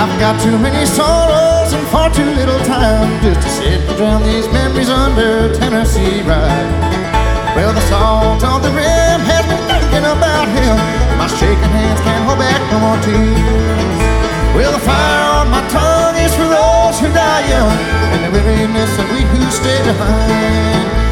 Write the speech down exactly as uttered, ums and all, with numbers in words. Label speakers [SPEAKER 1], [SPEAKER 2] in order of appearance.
[SPEAKER 1] I've got too many sorrows and far too little time just to sit and drown these memories under a Tennessee ride. Well, the salt on the rim has me thinking about him. My shaking hands can't hold back no more tears. Well, the fire on my tongue is for those who die young, and the weariness of we who stay behind.